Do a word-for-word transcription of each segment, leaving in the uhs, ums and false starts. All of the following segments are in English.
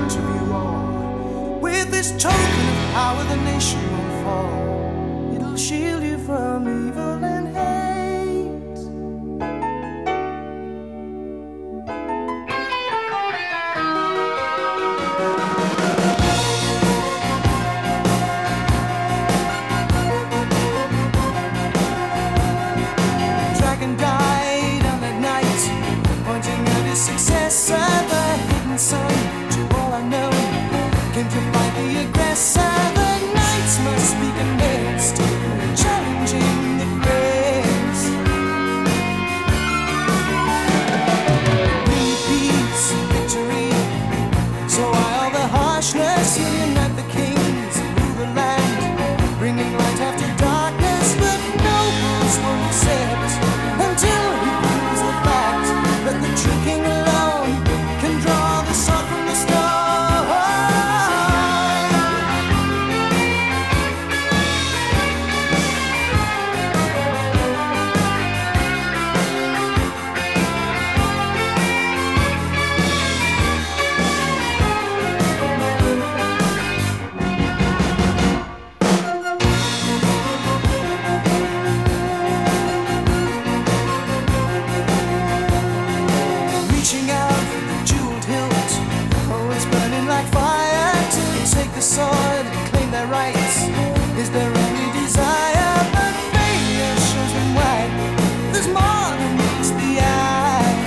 to view all. With this token of power, the nation will fall. It'll shield you from evil and hate. Dragon died on that night, pointing out his successor. The hidden sun, to all unknown, came to fight the aggressor. The knights must be convinced, challenging the graves. Bring peace and victory, so why all the harshness? Unite the kings and rule the land, bringing light after darkness. But nobles won't accept until he proves the fact that the true king alone can draw the sword from the stone. Reaching out with the jeweled hilt, oh, it's burning like fire. To take the sword and claim their rights is their only desire. But failure shows them why there's more than meets the eye.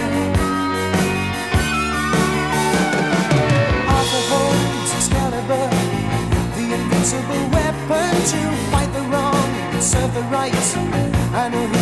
Arthur holds Excalibur, the invincible weapon to fight the wrong and serve the right. I know he